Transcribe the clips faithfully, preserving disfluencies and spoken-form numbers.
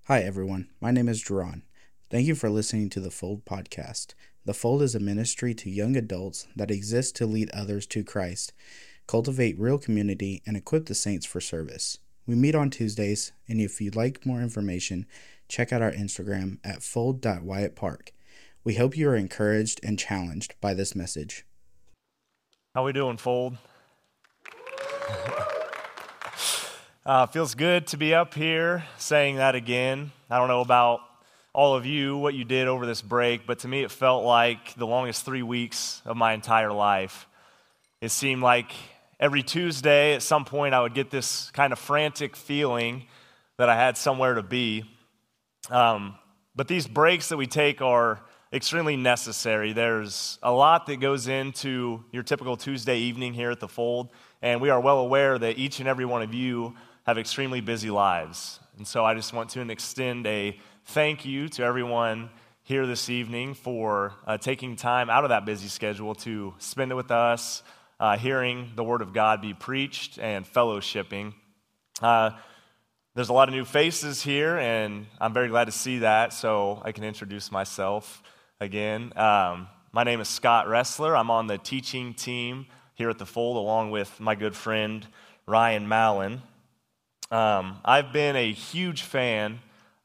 Hi, everyone. My name is Duran. Thank you for listening to the Fold podcast. The Fold is a ministry to young adults that exists to lead others to Christ, cultivate real community, and equip the saints for service. We meet on Tuesdays, and if you'd like more information, check out our Instagram at fold dot wyatt park. We hope you are encouraged and challenged by this message. How we doing, Fold? uh, feels good to be up here saying that again. I don't know about all of you, what you did over this break, but to me it felt like the longest three weeks of my entire life. It seemed like every Tuesday at some point I would get this kind of frantic feeling that I had somewhere to be. Um, but these breaks that we take are extremely necessary. There's a lot that goes into your typical Tuesday evening here at the Fold, and we are well aware that each and every one of you have extremely busy lives. And so I just want to extend a thank you to everyone here this evening for uh, taking time out of that busy schedule to spend it with us, uh, hearing the Word of God be preached and fellowshipping. Uh, there's a lot of new faces here, and I'm very glad to see that, so I can introduce myself again. Um, my name is Scott Ressler. I'm on the teaching team here at the Fold along with my good friend Ryan Mallon. Um, I've been a huge fan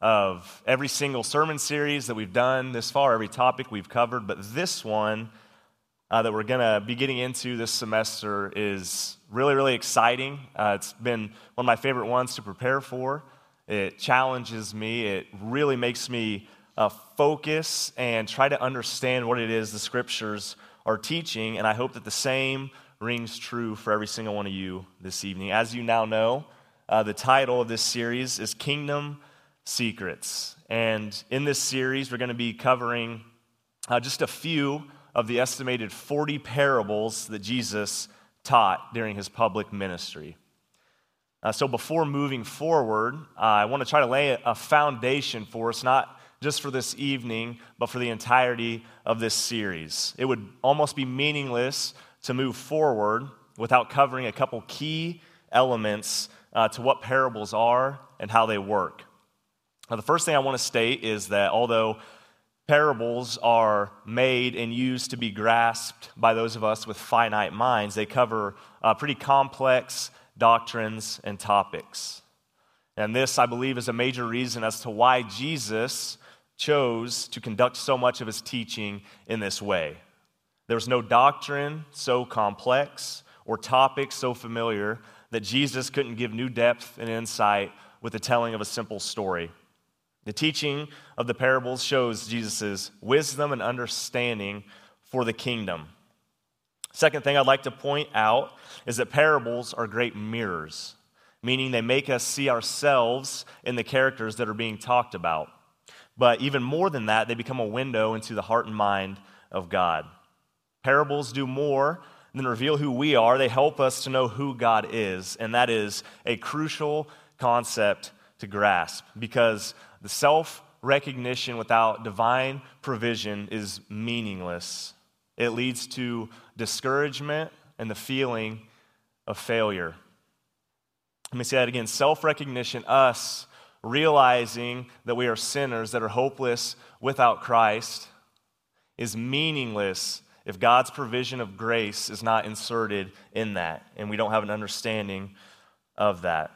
of every single sermon series that we've done this far, every topic we've covered, but this one uh, that we're going to be getting into this semester is really, really exciting. Uh, it's been one of my favorite ones to prepare for. It challenges me. It really makes me uh, focus and try to understand what it is the Scriptures are teaching, and I hope that the same rings true for every single one of you this evening. As you now know, uh, the title of this series is Kingdom Secrets. And in this series, we're going to be covering uh, just a few of the estimated forty parables that Jesus taught during his public ministry. Uh, so before moving forward, uh, I want to try to lay a foundation for us, not just for this evening, but for the entirety of this series. It would almost be meaningless to move forward without covering a couple key elements uh, to what parables are and how they work. Now, the first thing I want to state is that although parables are made and used to be grasped by those of us with finite minds, they cover uh, pretty complex doctrines and topics. And this, I believe, is a major reason as to why Jesus chose to conduct so much of his teaching in this way. There's no doctrine so complex or topic so familiar that Jesus couldn't give new depth and insight with the telling of a simple story. The teaching of the parables shows Jesus' wisdom and understanding for the kingdom. Second thing I'd like to point out is that parables are great mirrors, meaning they make us see ourselves in the characters that are being talked about. But even more than that, they become a window into the heart and mind of God. Parables do more than reveal who we are. They help us to know who God is, and that is a crucial concept to grasp because the self-recognition without divine provision is meaningless. It leads to discouragement and the feeling of failure. Let me say that again. Self-recognition, us realizing that we are sinners, that are hopeless without Christ, is meaningless if God's provision of grace is not inserted in that, and we don't have an understanding of that.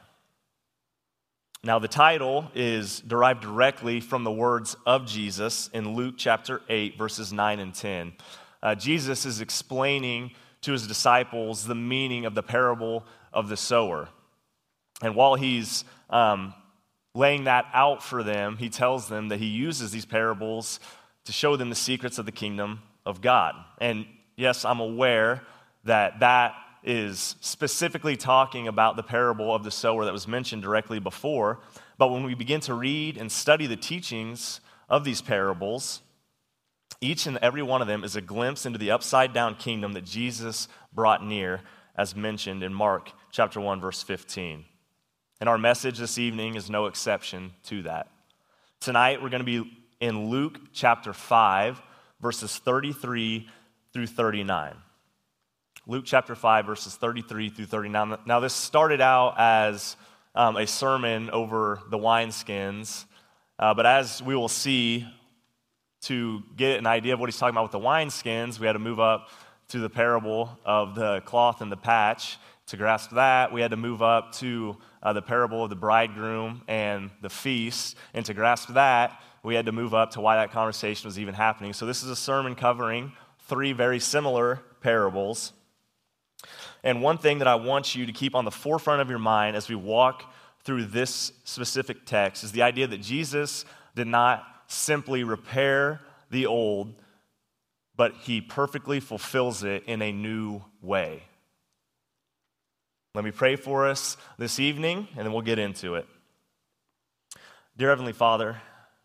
Now, the title is derived directly from the words of Jesus in Luke chapter eight, verses nine and ten. Uh, Jesus is explaining to his disciples the meaning of the parable of the sower. And while he's um, laying that out for them, he tells them that he uses these parables to show them the secrets of the kingdom of God. And yes, I'm aware that that is specifically talking about the parable of the sower that was mentioned directly before. But when we begin to read and study the teachings of these parables, each and every one of them is a glimpse into the upside-down kingdom that Jesus brought near, as mentioned in Mark chapter one, verse fifteen. And our message this evening is no exception to that. Tonight, we're going to be in Luke chapter five, verses thirty-three through thirty-nine. Luke chapter five, verses thirty-three through thirty-nine. Now, this started out as um, a sermon over the wineskins, Uh, but as we will see, to get an idea of what he's talking about with the wineskins, we had to move up to the parable of the cloth and the patch. To grasp that, we had to move up to uh, the parable of the bridegroom and the feast. And to grasp that, we had to move up to why that conversation was even happening. So this is a sermon covering three very similar parables. And one thing that I want you to keep on the forefront of your mind as we walk through this specific text is the idea that Jesus did not simply repair the old, but he perfectly fulfills it in a new way. Let me pray for us this evening, and then we'll get into it. Dear Heavenly Father,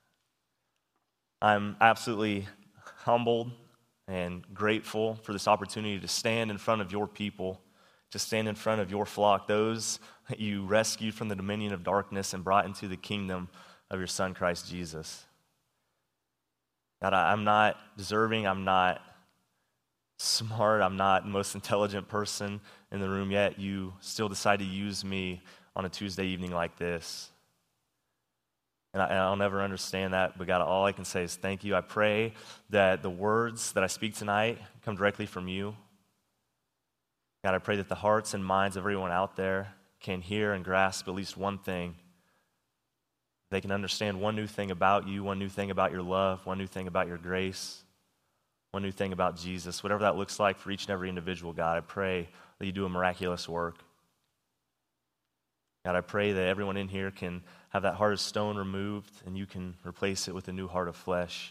I'm absolutely humbled and grateful for this opportunity to stand in front of your people, to stand in front of your flock, those that you rescued from the dominion of darkness and brought into the kingdom of your Son, Christ Jesus. God, I'm not deserving, I'm not smart, I'm not the most intelligent person in the room, yet you still decide to use me on a Tuesday evening like this. And, I, and I'll never understand that, but God, all I can say is thank you. I pray that the words that I speak tonight come directly from you. God, I pray that the hearts and minds of everyone out there can hear and grasp at least one thing. They can understand one new thing about you, one new thing about your love, one new thing about your grace, one new thing about Jesus. Whatever that looks like for each and every individual, God, I pray that you do a miraculous work. God, I pray that everyone in here can have that heart of stone removed and you can replace it with a new heart of flesh.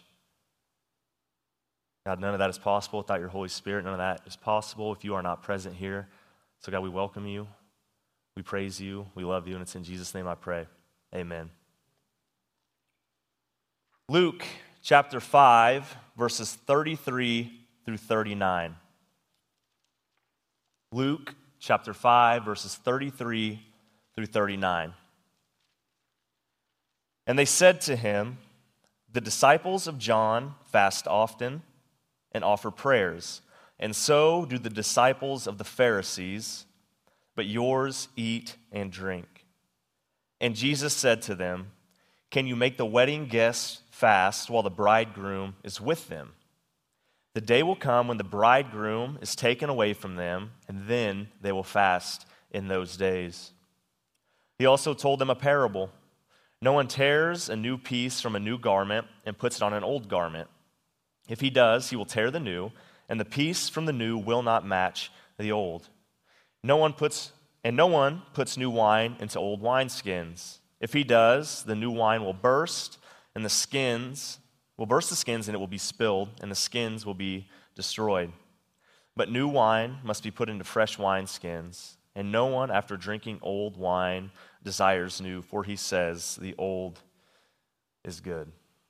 God, none of that is possible without your Holy Spirit. None of that is possible if you are not present here. So God, we welcome you. We praise you. We love you. And it's in Jesus' name I pray. Amen. Luke chapter five, verses thirty-three through thirty-nine. Luke chapter five, verses thirty-three through thirty-nine. And they said to him, the disciples of John fast often and offer prayers, and so do the disciples of the Pharisees, but yours eat and drink. And Jesus said to them, can you make the wedding guests fast while the bridegroom is with them? The day will come when the bridegroom is taken away from them, and then they will fast in those days. He also told them a parable. No one tears a new piece from a new garment and puts it on an old garment. If he does, he will tear the new, and the piece from the new will not match the old. No one puts, and no one puts new wine into old wineskins. If he does, the new wine will burst, and the skins will burst the skins, and it will be spilled, and the skins will be destroyed. But new wine must be put into fresh wineskins, and no one, after drinking old wine, desires new, for he says, the old is good.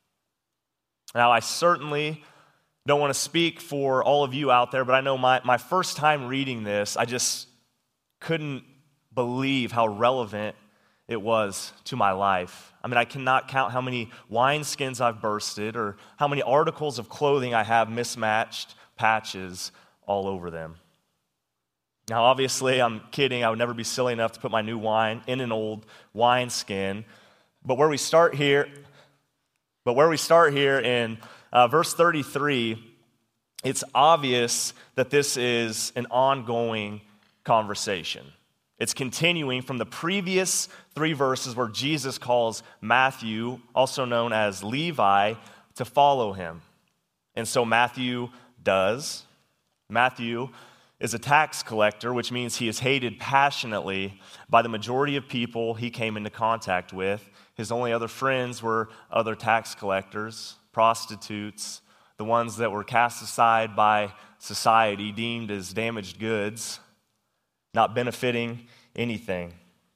Now, I certainly don't want to speak for all of you out there, but I know my, my first time reading this, I just couldn't believe how relevant it was to my life. I mean, I cannot count how many wineskins I've bursted or how many articles of clothing I have mismatched patches all over them. Now, obviously, I'm kidding. I would never be silly enough to put my new wine in an old wineskin. But where we start here, but where we start here in uh, verse thirty-three, it's obvious that this is an ongoing conversation. It's continuing from the previous three verses where Jesus calls Matthew, also known as Levi, to follow him. And so Matthew does. Matthew is a tax collector, which means he is hated passionately by the majority of people he came into contact with. His only other friends were other tax collectors, prostitutes, the ones that were cast aside by society, deemed as damaged goods, not benefiting anything.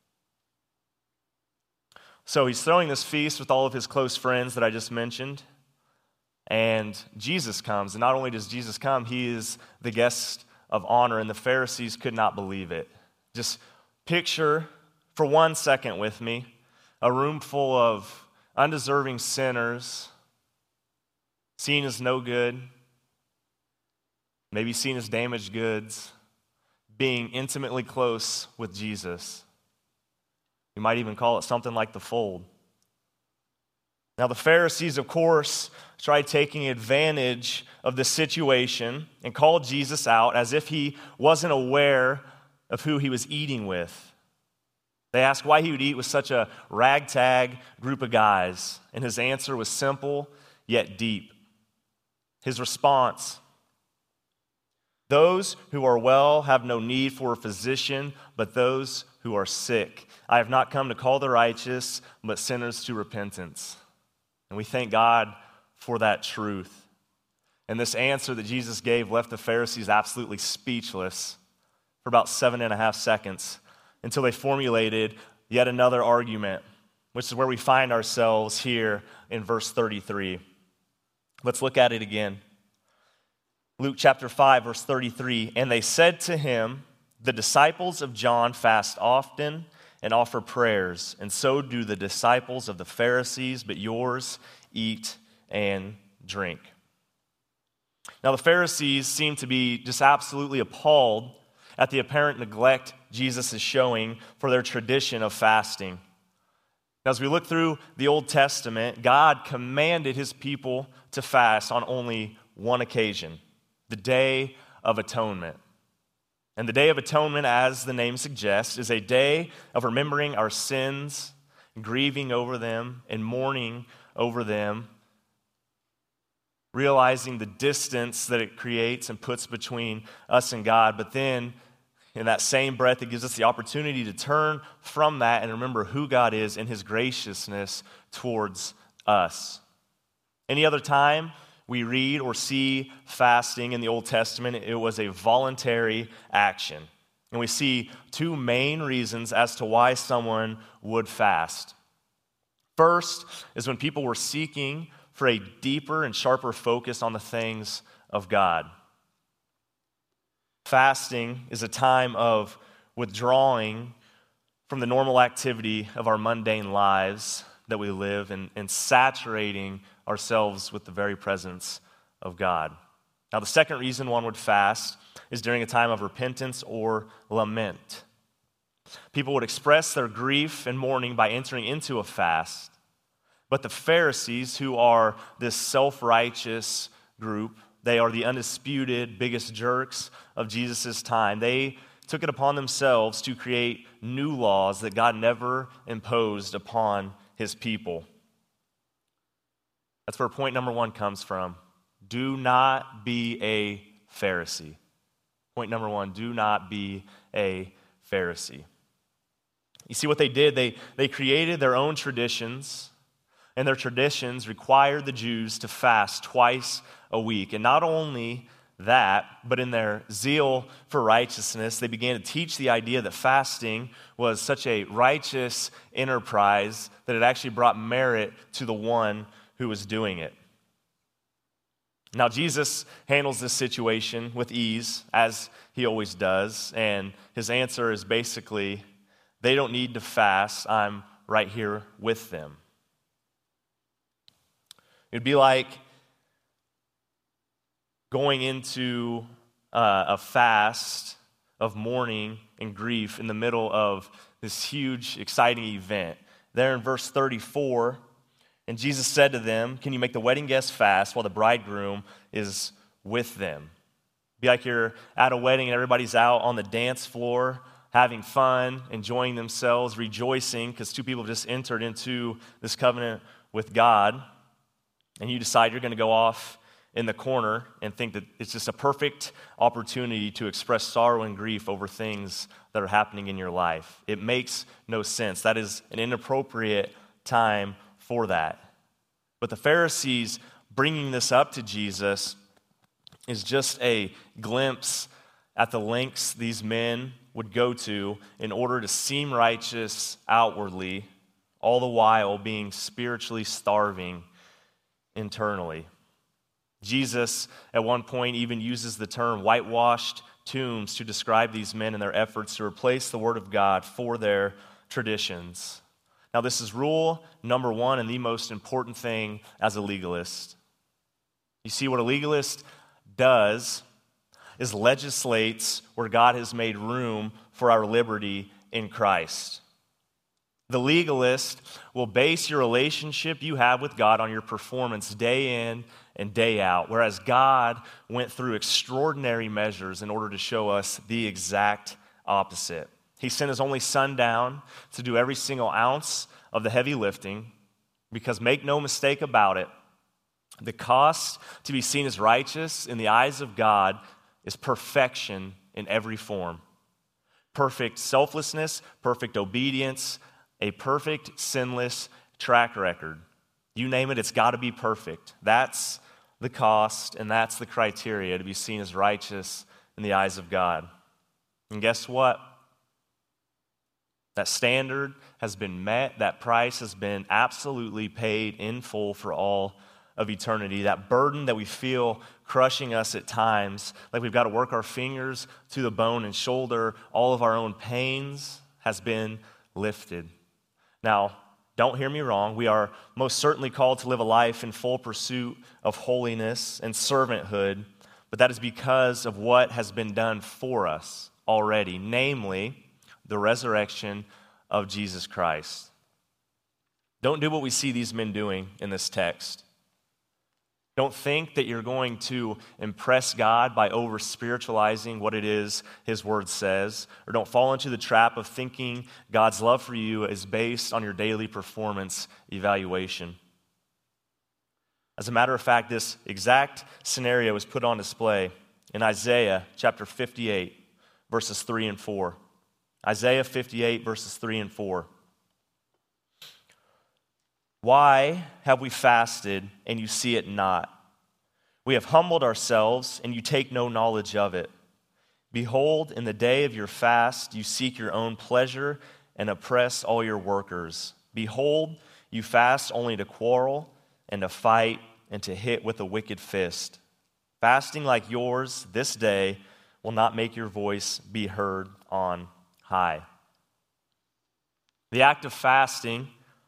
So he's throwing this feast with all of his close friends that I just mentioned, and Jesus comes. And not only does Jesus come, he is the guest of honor, and the Pharisees could not believe it. Just picture for one second with me a room full of undeserving sinners, seen as no good, maybe seen as damaged goods, being intimately close with Jesus. You might even call it something like the fold. Now, the Pharisees, of course, tried taking advantage of the situation and called Jesus out as if he wasn't aware of who he was eating with. They asked why he would eat with such a ragtag group of guys, and his answer was simple yet deep. His response: "Those who are well have no need for a physician, but those who are sick. I have not come to call the righteous, but sinners to repentance." And we thank God for that truth. And this answer that Jesus gave left the Pharisees absolutely speechless for about seven and a half seconds until they formulated yet another argument, which is where we find ourselves here in verse thirty-three. Let's look at it again. Luke chapter five, verse thirty-three, "And they said to him, 'The disciples of John fast often and offer prayers, and so do the disciples of the Pharisees, but yours eat and drink.'" Now, the Pharisees seem to be just absolutely appalled at the apparent neglect Jesus is showing for their tradition of fasting. Now, as we look through the Old Testament, God commanded his people to fast on only one occasion, the Day of Atonement. And the Day of Atonement, as the name suggests, is a day of remembering our sins, grieving over them, and mourning over them, realizing the distance that it creates and puts between us and God. But then, in that same breath, it gives us the opportunity to turn from that and remember who God is and his graciousness towards us. Any other time we read or see fasting in the Old Testament, it was a voluntary action. And we see two main reasons as to why someone would fast. First is when people were seeking for a deeper and sharper focus on the things of God. Fasting is a time of withdrawing from the normal activity of our mundane lives that we live and, and saturating ourselves with the very presence of God. Now, the second reason one would fast is during a time of repentance or lament. People would express their grief and mourning by entering into a fast. But the Pharisees, who are this self-righteous group, they are the undisputed biggest jerks of Jesus' time. They took it upon themselves to create new laws that God never imposed upon his people. That's where point number one comes from. Do not be a Pharisee. Point number one, do not be a Pharisee. You see what they did? They, they created their own traditions, and their traditions required the Jews to fast twice a week. And not only that, but in their zeal for righteousness, they began to teach the idea that fasting was such a righteous enterprise that it actually brought merit to the one who was doing it. Now, Jesus handles this situation with ease, as he always does, and his answer is basically, they don't need to fast, I'm right here with them. It'd be like going into uh, a fast of mourning and grief in the middle of this huge, exciting event. There in verse thirty-four, and Jesus said to them, "Can you make the wedding guests fast while the bridegroom is with them?" Be like you're at a wedding and everybody's out on the dance floor, having fun, enjoying themselves, rejoicing because two people have just entered into this covenant with God, and you decide you're going to go off in the corner and think that it's just a perfect opportunity to express sorrow and grief over things that are happening in your life. It makes no sense. That is an inappropriate time for that. But the Pharisees bringing this up to Jesus is just a glimpse at the lengths these men would go to in order to seem righteous outwardly, all the while being spiritually starving internally. Jesus, at one point, even uses the term whitewashed tombs to describe these men and their efforts to replace the Word of God for their traditions. Now, this is rule number one and the most important thing as a legalist. You see, what a legalist does is legislates where God has made room for our liberty in Christ. The legalist will base your relationship you have with God on your performance day in and day out, whereas God went through extraordinary measures in order to show us the exact opposite. He sent his only son down to do every single ounce of the heavy lifting, because make no mistake about it, the cost to be seen as righteous in the eyes of God is perfection in every form. Perfect selflessness, perfect obedience, a perfect, sinless track record. You name it, it's got to be perfect. That's the cost, and that's the criteria to be seen as righteous in the eyes of God. And guess what? That standard has been met. That price has been absolutely paid in full for all of eternity. That burden that we feel crushing us at times, like we've got to work our fingers to the bone and shoulder all of our own pains, has been lifted. Now, don't hear me wrong. We are most certainly called to live a life in full pursuit of holiness and servanthood, but that is because of what has been done for us already, namely the resurrection of Jesus Christ. Don't do what we see these men doing in this text. Don't think that you're going to impress God by over-spiritualizing what it is His Word says, or don't fall into the trap of thinking God's love for you is based on your daily performance evaluation. As a matter of fact, this exact scenario was put on display in Isaiah chapter fifty-eight, verses three and four. Isaiah fifty-eight, verses three and four. Why have we fasted and you see it not? We have humbled ourselves and you take no knowledge of it. Behold, in the day of your fast you seek your own pleasure and oppress all your workers. Behold, you fast only to quarrel and to fight and to hit with a wicked fist. Fasting like yours this day will not make your voice be heard on high. The act of fasting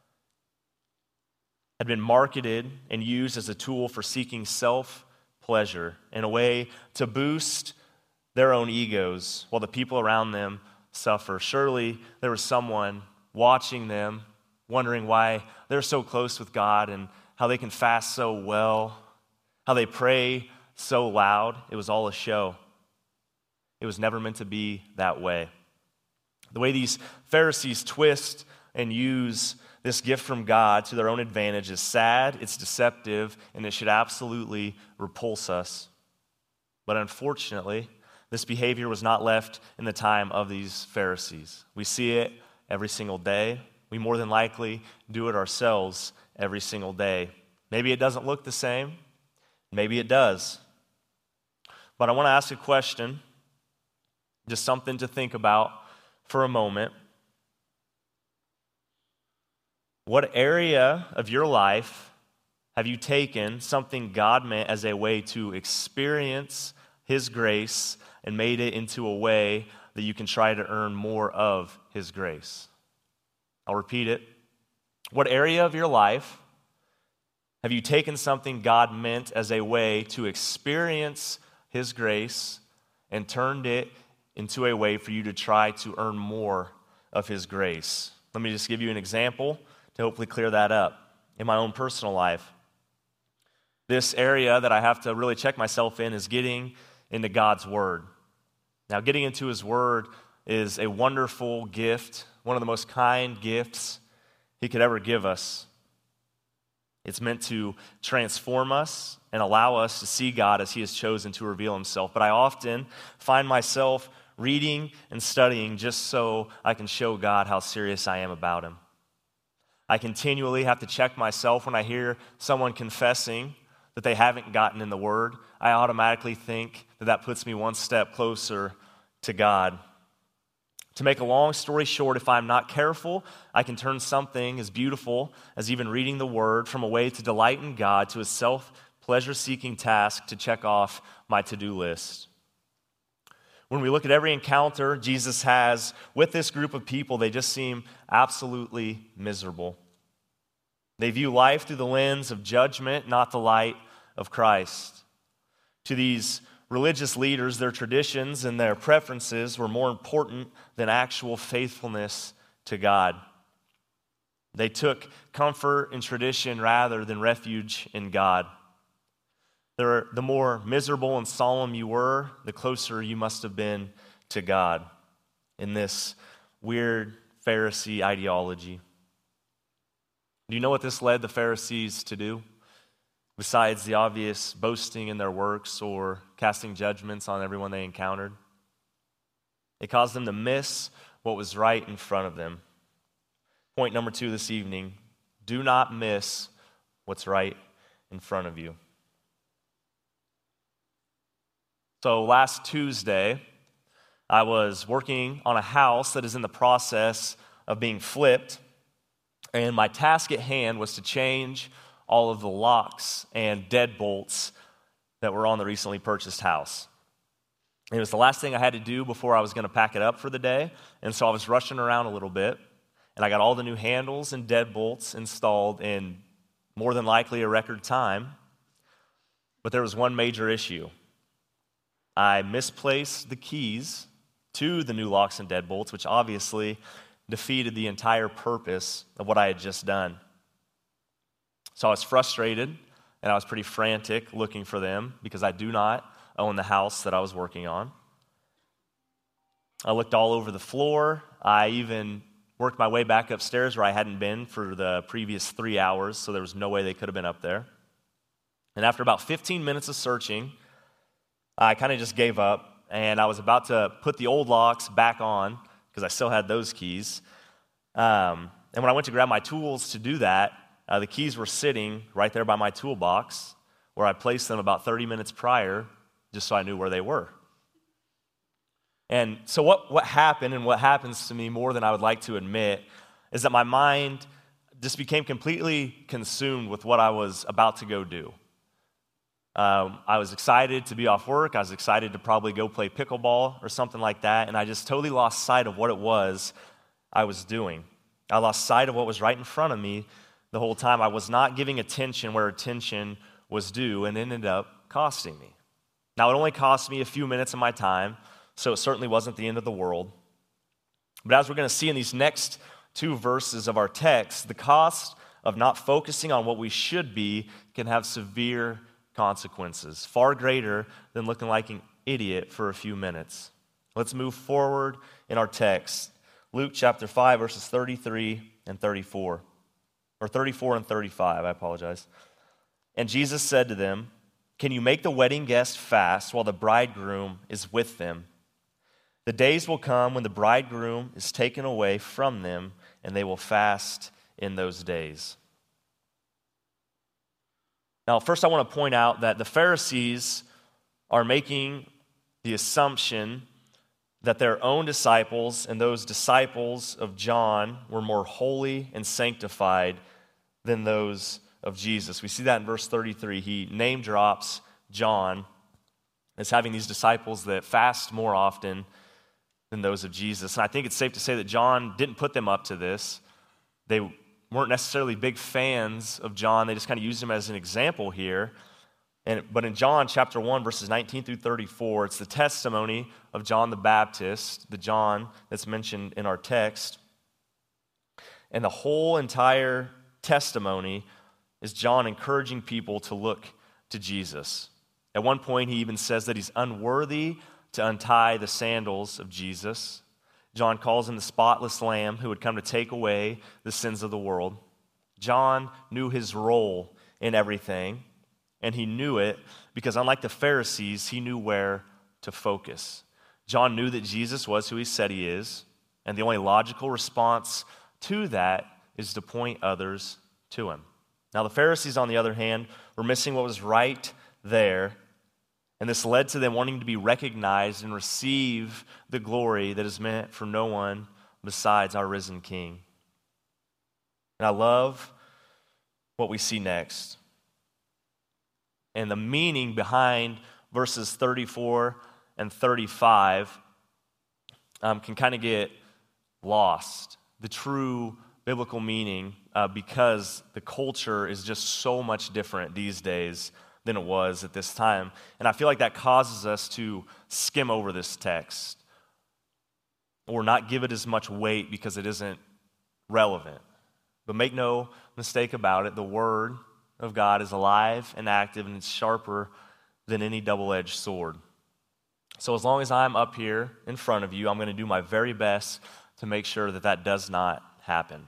had been marketed and used as a tool for seeking self-pleasure in a way to boost their own egos while the people around them suffer. Surely there was someone watching them, wondering why they're so close with God and how they can fast so well, how they pray so loud. It was all a show. It was never meant to be that way. The way these Pharisees twist and use this gift from God to their own advantage is sad, it's deceptive, and it should absolutely repulse us. But unfortunately, this behavior was not left in the time of these Pharisees. We see it every single day. We more than likely do it ourselves every single day. Maybe it doesn't look the same. Maybe it does. But I want to ask a question, just something to think about for a moment. What area of your life have you taken something God meant as a way to experience His grace and made it into a way that you can try to earn more of His grace? I'll repeat it. What area of your life have you taken something God meant as a way to experience His grace and turned it into a way for you to try to earn more of His grace? Let me just give you an example to hopefully clear that up in my own personal life. This area that I have to really check myself in is getting into God's Word. Now, getting into His Word is a wonderful gift, one of the most kind gifts He could ever give us. It's meant to transform us and allow us to see God as He has chosen to reveal Himself. But I often find myself reading and studying just so I can show God how serious I am about Him. I continually have to check myself when I hear someone confessing that they haven't gotten in the Word. I automatically think that that puts me one step closer to God. To make a long story short, if I'm not careful, I can turn something as beautiful as even reading the Word from a way to delight in God to a self-pleasure-seeking task to check off my to-do list. When we look at every encounter Jesus has with this group of people, they just seem absolutely miserable. They view life through the lens of judgment, not the light of Christ. To these religious leaders, their traditions and their preferences were more important than actual faithfulness to God. They took comfort in tradition rather than refuge in God. The the more miserable and solemn you were, the closer you must have been to God in this weird Pharisee ideology. Do you know what this led the Pharisees to do? Besides the obvious boasting in their works or casting judgments on everyone they encountered, it caused them to miss what was right in front of them. Point number two this evening, do not miss what's right in front of you. So last Tuesday, I was working on a house that is in the process of being flipped, and my task at hand was to change all of the locks and deadbolts that were on the recently purchased house. It was the last thing I had to do before I was going to pack it up for the day, and so I was rushing around a little bit, and I got all the new handles and deadbolts installed in more than likely a record time, but there was one major issue. I misplaced the keys to the new locks and deadbolts, which obviously defeated the entire purpose of what I had just done. So I was frustrated, and I was pretty frantic looking for them because I do not own the house that I was working on. I looked all over the floor. I even worked my way back upstairs where I hadn't been for the previous three hours, so there was no way they could have been up there. And after about fifteen minutes of searching, I kind of just gave up, and I was about to put the old locks back on because I still had those keys. Um, and when I went to grab my tools to do that, uh, the keys were sitting right there by my toolbox where I placed them about thirty minutes prior just so I knew where they were. And so what, what happened, and what happens to me more than I would like to admit, is that my mind just became completely consumed with what I was about to go do. Um, I was excited to be off work. I was excited to probably go play pickleball or something like that, and I just totally lost sight of what it was I was doing. I lost sight of what was right in front of me the whole time. I was not giving attention where attention was due, and it ended up costing me. Now, it only cost me a few minutes of my time, so it certainly wasn't the end of the world. But as we're going to see in these next two verses of our text, the cost of not focusing on what we should be can have severe consequences, far greater than looking like an idiot for a few minutes. Let's move forward in our text. Luke chapter five, verses thirty-three and thirty-four. Or thirty-four and thirty-five, I apologize. And Jesus said to them, "Can you make the wedding guests fast while the bridegroom is with them? The days will come when the bridegroom is taken away from them, and they will fast in those days." Now, first I want to point out that the Pharisees are making the assumption that their own disciples and those disciples of John were more holy and sanctified than those of Jesus. We see that in verse thirty-three. He name drops John as having these disciples that fast more often than those of Jesus. And I think it's safe to say that John didn't put them up to this. They weren't necessarily big fans of John. They just kind of used him as an example here. And, but in John chapter one, verses nineteen through thirty-four, it's the testimony of John the Baptist, the John that's mentioned in our text. And the whole entire testimony is John encouraging people to look to Jesus. At one point, he even says that he's unworthy to untie the sandals of Jesus. John calls him the spotless lamb who would come to take away the sins of the world. John knew his role in everything, and he knew it because unlike the Pharisees, he knew where to focus. John knew that Jesus was who he said he is, and the only logical response to that is to point others to him. Now, the Pharisees, on the other hand, were missing what was right there, and this led to them wanting to be recognized and receive the glory that is meant for no one besides our risen King. And I love what we see next. And the meaning behind verses thirty-four and thirty-five um, can kind of get lost. The true biblical meaning uh, because the culture is just so much different these days than it was at this time. And I feel like that causes us to skim over this text or not give it as much weight because it isn't relevant. But make no mistake about it, the Word of God is alive and active, and it's sharper than any double-edged sword. So as long as I'm up here in front of you, I'm going to do my very best to make sure that that does not happen.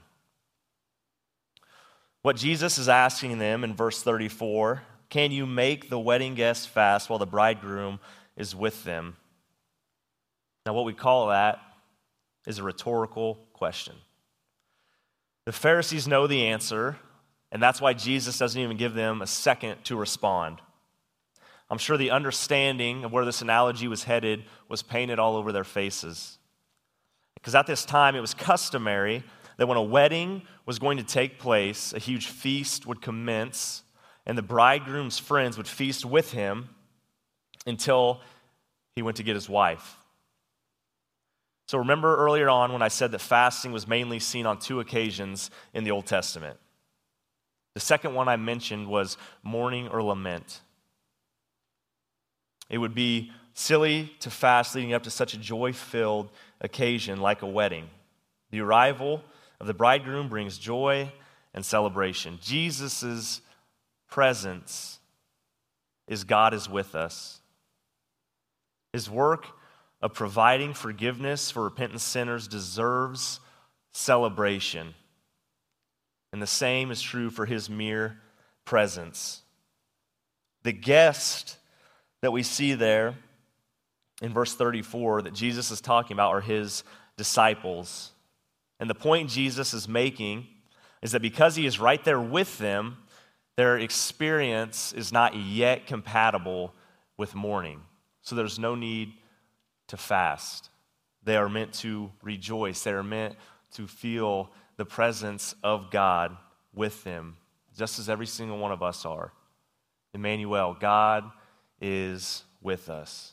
What Jesus is asking them in verse thirty-four, can you make the wedding guests fast while the bridegroom is with them? Now what we call that is a rhetorical question. The Pharisees know the answer, and that's why Jesus doesn't even give them a second to respond. I'm sure the understanding of where this analogy was headed was painted all over their faces. Because at this time, it was customary that when a wedding was going to take place, a huge feast would commence, and the bridegroom's friends would feast with him until he went to get his wife. So remember earlier on when I said that fasting was mainly seen on two occasions in the Old Testament. The second one I mentioned was mourning or lament. It would be silly to fast leading up to such a joy-filled occasion like a wedding. The arrival of the bridegroom brings joy and celebration. Jesus' presence is God is with us. His work of providing forgiveness for repentant sinners deserves celebration. And the same is true for his mere presence. The guest that we see there in verse thirty-four that Jesus is talking about are his disciples. And the point Jesus is making is that because he is right there with them, their experience is not yet compatible with mourning. So there's no need to fast. They are meant to rejoice. They are meant to feel the presence of God with them, just as every single one of us are. Emmanuel, God is with us.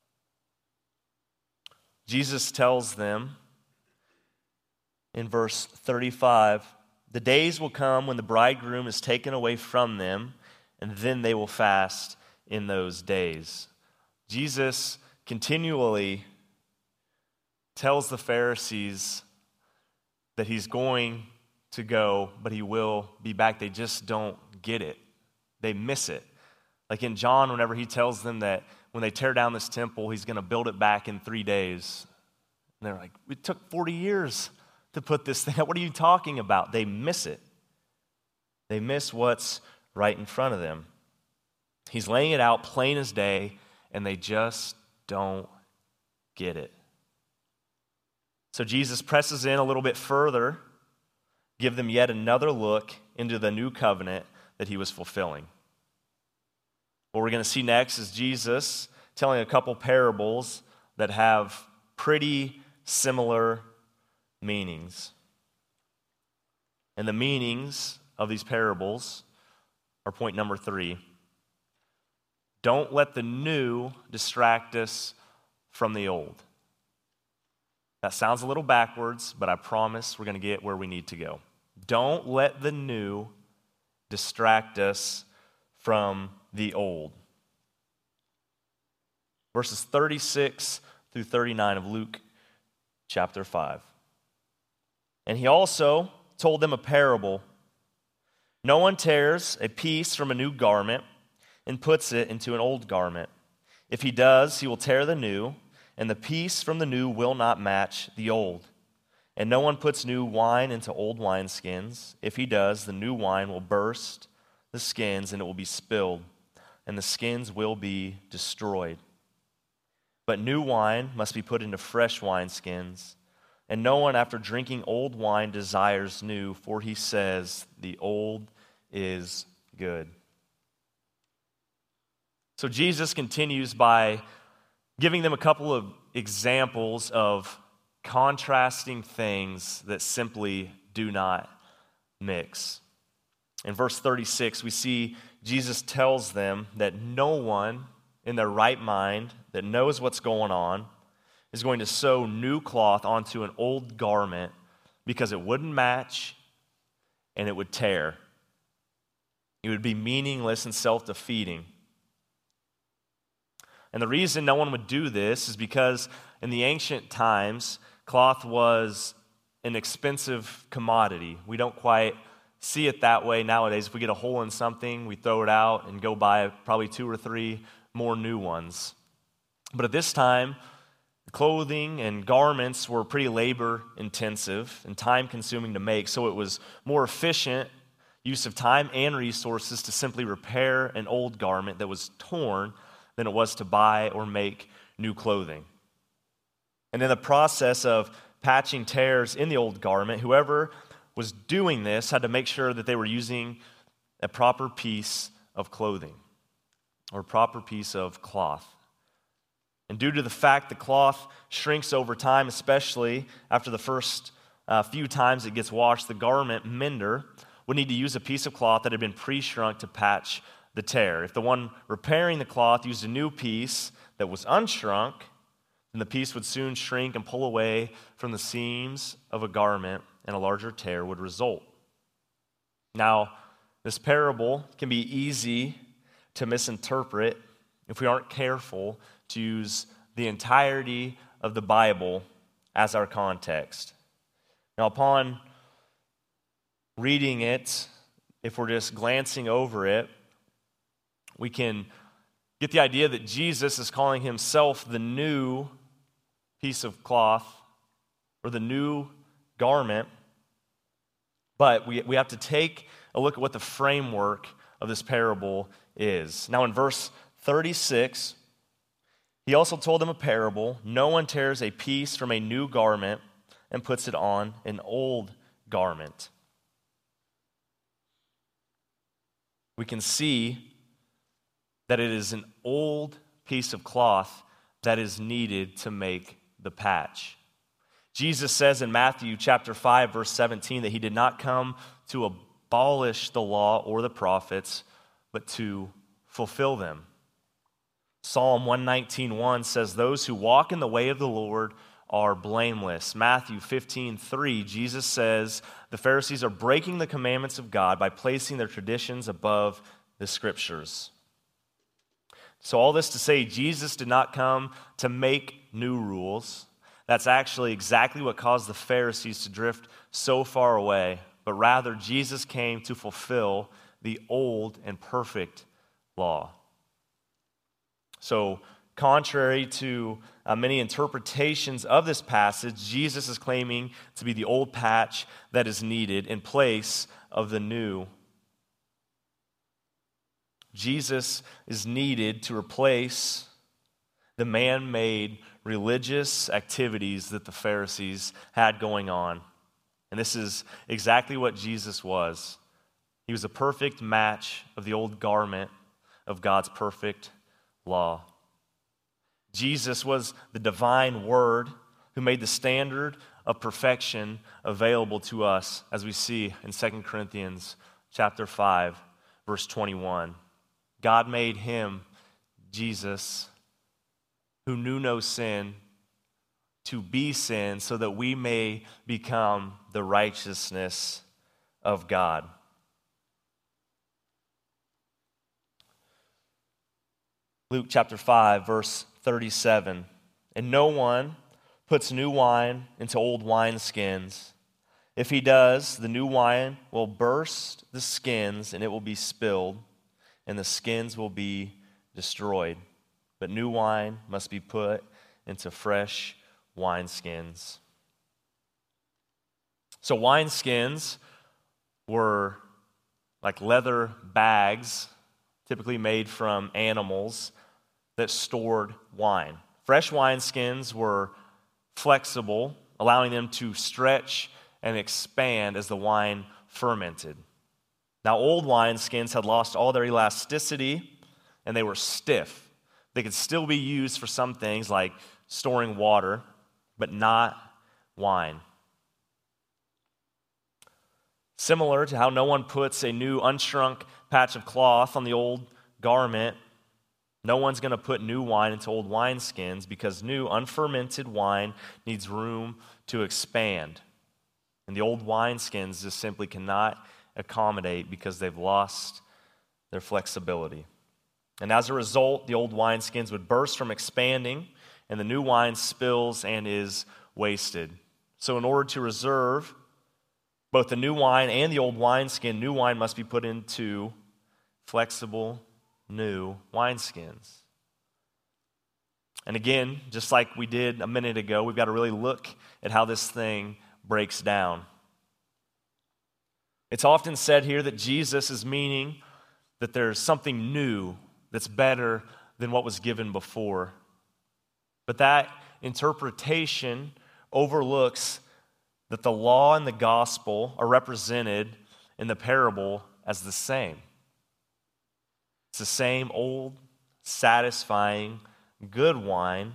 Jesus tells them in verse thirty-five, the days will come when the bridegroom is taken away from them, and then they will fast in those days. Jesus continually tells the Pharisees that he's going to go, but he will be back. They just don't get it. They miss it. Like in John, whenever he tells them that when they tear down this temple, he's going to build it back in three days. And they're like, it took forty years to put this thing up. What are you talking about? They miss it. They miss what's right in front of them. He's laying it out plain as day, and they just don't get it. So Jesus presses in a little bit further, give them yet another look into the new covenant that he was fulfilling. What we're going to see next is Jesus telling a couple parables that have pretty similar meanings. And the meanings of these parables are point number three. Don't let the new distract us from the old. That sounds a little backwards, but I promise we're going to get where we need to go. Don't let the new distract us from the old. Verses thirty-six through thirty-nine of Luke chapter five. And he also told them a parable. No one tears a piece from a new garment and puts it into an old garment. If he does, he will tear the new, and the piece from the new will not match the old. And no one puts new wine into old wineskins. If he does, the new wine will burst the skins, and it will be spilled, and the skins will be destroyed. But new wine must be put into fresh wineskins. And no one, after drinking old wine, desires new, for he says, the old is good. So Jesus continues by giving them a couple of examples of contrasting things that simply do not mix. In verse thirty-six, we see Jesus tells them that no one in their right mind that knows what's going on is going to sew new cloth onto an old garment because it wouldn't match and it would tear. It would be meaningless and self-defeating. And the reason no one would do this is because in the ancient times, cloth was an expensive commodity. We don't quite see it that way nowadays. If we get a hole in something, we throw it out and go buy probably two or three more new ones. But at this time, clothing and garments were pretty labor intensive and time consuming to make, so it was more efficient use of time and resources to simply repair an old garment that was torn than it was to buy or make new clothing. And in the process of patching tears in the old garment, whoever was doing this had to make sure that they were using a proper piece of clothing or a proper piece of cloth. And due to the fact the cloth shrinks over time, especially after the first uh, few times it gets washed, the garment mender would need to use a piece of cloth that had been pre-shrunk to patch the tear. If the one repairing the cloth used a new piece that was unshrunk, then the piece would soon shrink and pull away from the seams of a garment, and a larger tear would result. Now, this parable can be easy to misinterpret if we aren't careful to use the entirety of the Bible as our context. Now, upon reading it, if we're just glancing over it, we can get the idea that Jesus is calling himself the new piece of cloth or the new garment, but we, we have to take a look at what the framework of this parable is. Now in verse thirty-six, he also told them a parable. No one tears a piece from a new garment and puts it on an old garment. We can see that it is an old piece of cloth that is needed to make the patch. Jesus says in Matthew chapter five, verse seventeen, that he did not come to abolish the law or the prophets, but to fulfill them. Psalm one nineteen, one says, those who walk in the way of the Lord are blameless. Matthew fifteen, three, Jesus says the Pharisees are breaking the commandments of God by placing their traditions above the scriptures. So all this to say, Jesus did not come to make new rules. That's actually exactly what caused the Pharisees to drift so far away. But rather, Jesus came to fulfill the old and perfect law. So, contrary to uh, many interpretations of this passage, Jesus is claiming to be the old patch that is needed in place of the new. Jesus is needed to replace the man-made religious activities that the Pharisees had going on. And this is exactly what Jesus was. He was a perfect match of the old garment of God's perfect law. Jesus was the divine Word who made the standard of perfection available to us, as we see in Second Corinthians chapter five, verse twenty-one. God made him, Jesus, who knew no sin, to be sin so that we may become the righteousness of God. Luke chapter five, verse thirty-seven. And no one puts new wine into old wineskins. If he does, the new wine will burst the skins, and it will be spilled, and the skins will be destroyed. But new wine must be put into fresh wineskins. So wineskins were like leather bags, typically made from animals, that stored wine. Fresh wineskins were flexible, allowing them to stretch and expand as the wine fermented. Now, old wineskins had lost all their elasticity, and they were stiff. They could still be used for some things like storing water, but not wine. Similar to how no one puts a new unshrunk patch of cloth on the old garment, no one's going to put new wine into old wineskins because new unfermented wine needs room to expand. And the old wineskins just simply cannot accommodate because they've lost their flexibility. And as a result, the old wineskins would burst from expanding, and the new wine spills and is wasted. So in order to reserve both the new wine and the old wineskin, new wine must be put into flexible, new wineskins. And again, just like we did a minute ago, we've got to really look at how this thing breaks down. It's often said here that Jesus is meaning that there's something new that's better than what was given before. But that interpretation overlooks that the law and the gospel are represented in the parable as the same. It's the same old, satisfying, good wine.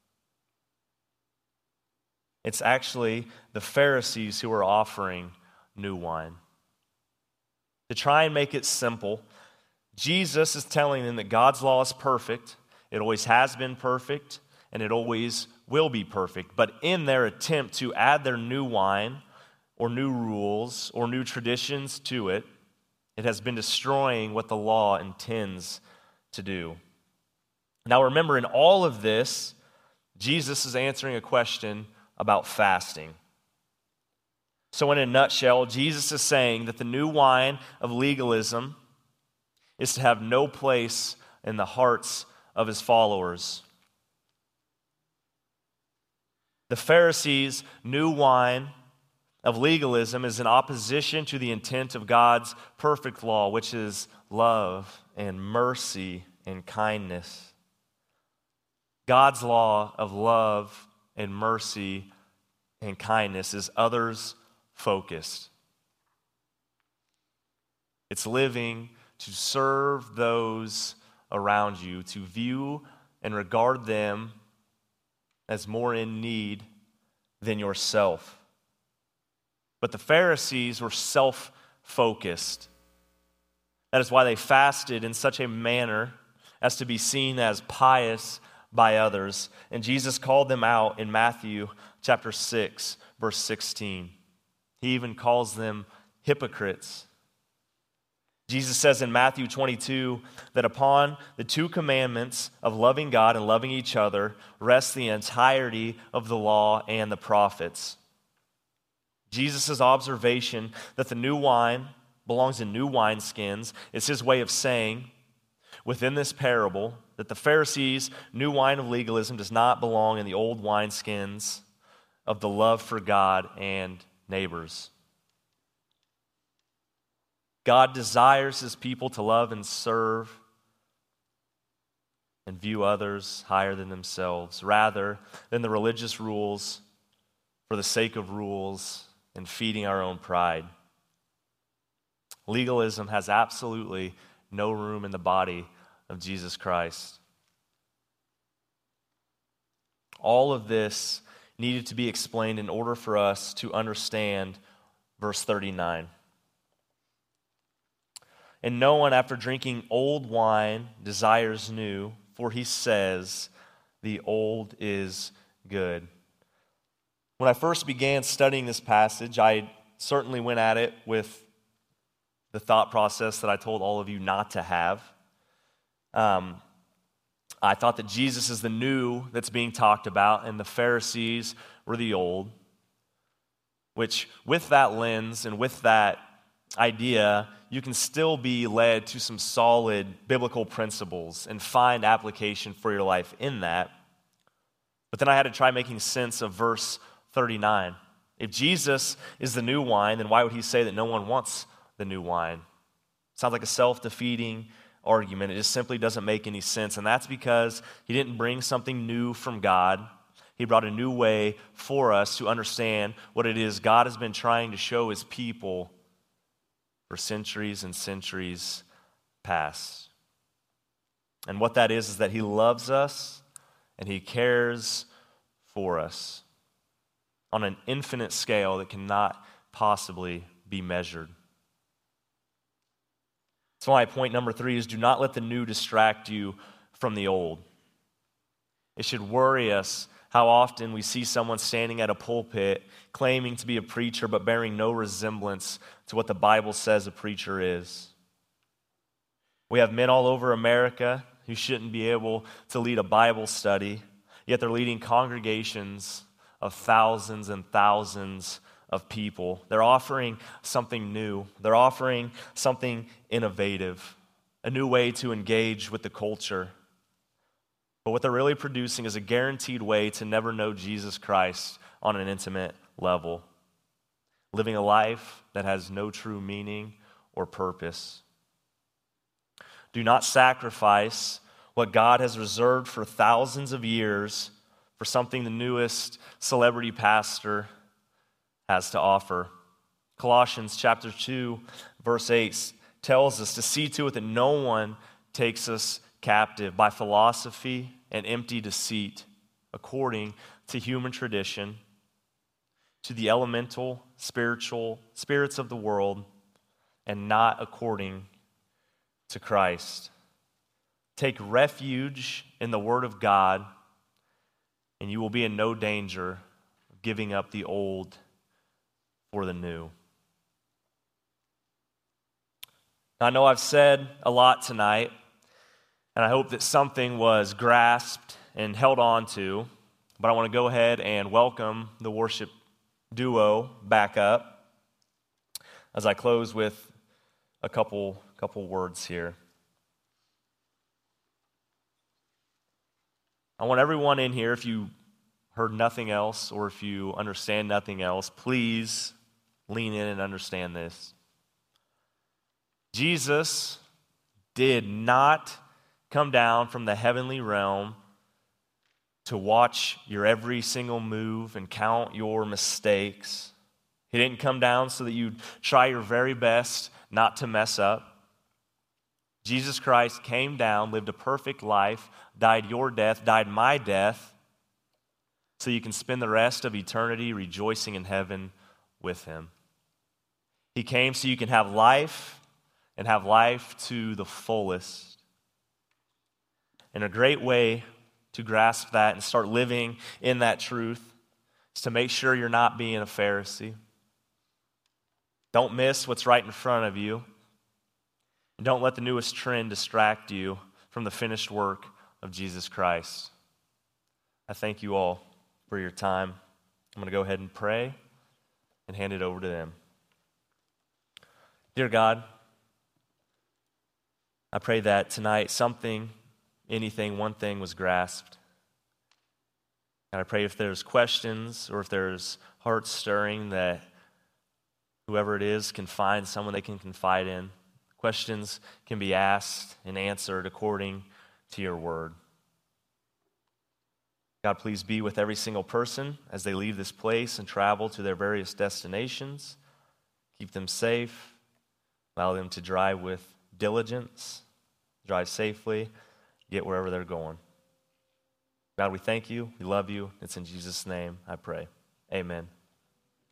It's actually the Pharisees who are offering new wine. To try and make it simple, Jesus is telling them that God's law is perfect. It always has been perfect, and it always will be perfect. But in their attempt to add their new wine or new rules or new traditions to it, it has been destroying what the law intends to do. Now remember, in all of this, Jesus is answering a question about fasting. So in a nutshell, Jesus is saying that the new wine of legalism is to have no place in the hearts of his followers. The Pharisees' new wine of legalism is in opposition to the intent of God's perfect law, which is love and mercy and kindness. God's law of love and mercy and kindness is others-focused. It's living to serve those around you, to view and regard them as more in need than yourself. But the Pharisees were self-focused. That is why they fasted in such a manner as to be seen as pious by others. And Jesus called them out in Matthew chapter six, verse sixteen. He even calls them hypocrites. Jesus says in Matthew twenty-two that upon the two commandments of loving God and loving each other rests the entirety of the law and the prophets. Jesus' observation that the new wine belongs in new wineskins is his way of saying within this parable that the Pharisees' new wine of legalism does not belong in the old wineskins of the love for God and neighbors. God desires his people to love and serve and view others higher than themselves, rather than the religious rules for the sake of rules and feeding our own pride. Legalism has absolutely no room in the body of Jesus Christ. All of this needed to be explained in order for us to understand verse thirty-nine. And no one, after drinking old wine, desires new, for he says, the old is good. When I first began studying this passage, I certainly went at it with the thought process that I told all of you not to have. Um, I thought that Jesus is the new that's being talked about, and the Pharisees were the old, which with that lens and with that idea, you can still be led to some solid biblical principles and find application for your life in that. But then I had to try making sense of verse thirty-nine. If Jesus is the new wine, then why would he say that no one wants the new wine? Sounds like a self-defeating argument. It just simply doesn't make any sense. And that's because he didn't bring something new from God. He brought a new way for us to understand what it is God has been trying to show his people for centuries and centuries past. And what that is is that he loves us and he cares for us on an infinite scale that cannot possibly be measured. That's why point number three is do not let the new distract you from the old. It should worry us how often we see someone standing at a pulpit claiming to be a preacher but bearing no resemblance to what the Bible says a preacher is. We have men all over America who shouldn't be able to lead a Bible study, yet they're leading congregations of thousands and thousands of people. They're offering something new. They're offering something innovative, a new way to engage with the culture. But what they're really producing is a guaranteed way to never know Jesus Christ on an intimate level, living a life that has no true meaning or purpose. Do not sacrifice what God has reserved for thousands of years for something the newest celebrity pastor has to offer. Colossians chapter two, verse eight tells us to see to it that no one takes us captive by philosophy and empty deceit, according to human tradition, to the elemental, spiritual spirits of the world, and not according to Christ. Take refuge in the Word of God, and you will be in no danger of giving up the old for the new. I know I've said a lot tonight, and I hope that something was grasped and held on to, but I want to go ahead and welcome the worship duo back up as I close with a couple, couple words here. I want everyone in here, if you heard nothing else or if you understand nothing else, please lean in and understand this. Jesus did not come down from the heavenly realm to watch your every single move and count your mistakes. He didn't come down so that you'd try your very best not to mess up. Jesus Christ came down, lived a perfect life, died your death, died my death, so you can spend the rest of eternity rejoicing in heaven with him. He came so you can have life and have life to the fullest. And a great way to grasp that and start living in that truth is to make sure you're not being a Pharisee. Don't miss what's right in front of you. And don't let the newest trend distract you from the finished work of Jesus Christ. I thank you all for your time. I'm going to go ahead and pray and hand it over to them. Dear God, I pray that tonight something, anything, one thing was grasped. And I pray if there's questions or if there's heart stirring that whoever it is can find someone they can confide in. Questions can be asked and answered according to your word. God, please be with every single person as they leave this place and travel to their various destinations. Keep them safe. Allow them to drive with diligence, drive safely, get wherever they're going. God, we thank you. We love you. It's in Jesus' name I pray. Amen.